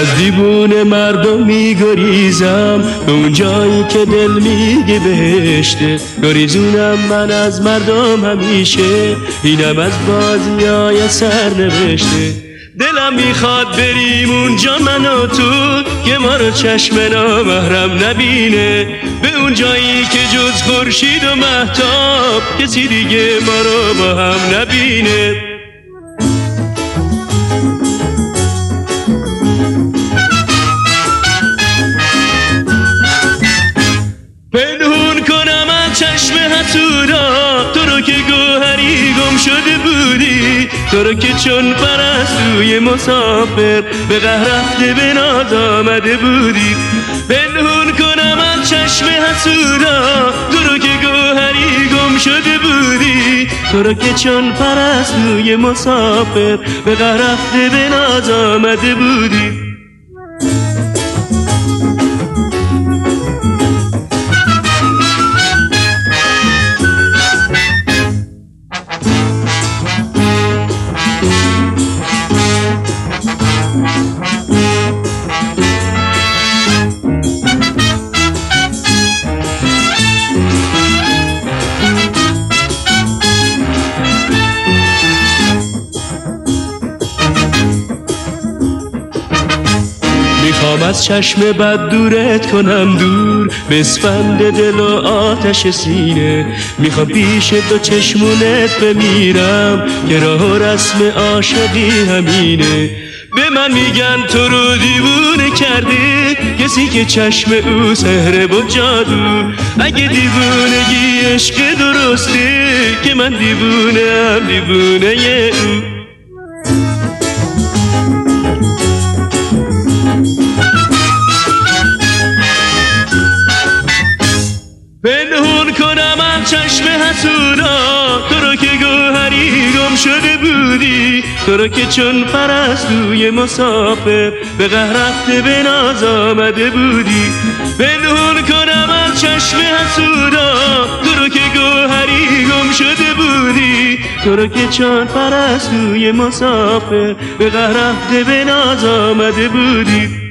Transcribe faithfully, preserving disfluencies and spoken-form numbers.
از دیوونه مردم میگریزم به اون جایی که دل میگه بهشته. گریزونم من از مردم همیشه، اینم از بازیای سرنوشته. دلم میخواد بریم اونجا من و تو که ما رو چشم نامحرم نبینه، به اون جایی که جز خورشید و مهتاب کسی دیگه ما رو با هم نبینه. پنهون کنم از چشم حسودا تو رو که گوهری گم شده بودی، تو رو که چون پرستوی مسافر به قهر رفته به ناز آمده بودی. پنهون کنم از چشم حسودا تو رو که گوهری گم شده بودی، تو رو که چون پرستوی مسافر به قهر رفته به ناز آمده بودی. میخوام از چشم بد دورت کنم دور، بسپند دل و آتش سینه. میخوام پیش دو چشمونت بمیرم که راه و رسم عاشقی همینه. به من میگن تو رو دیوونه کرده کسی که چشم او سحر و جادو. اگه دیوونگی عشق درسته که من دیوونه هم دیوونه او. پنهون کنم از چشم حسودا تو رو که گوهری گم شده بودی، تو رو که چون پرستوی مسافر به قهر رفته به ناز آمده بودی. پنهون کنم از چشم حسودا تو رو که گوهری گم شده بودی، تو رو که چون پرستوی مسافر به قهر رفته به ناز آمده بودی.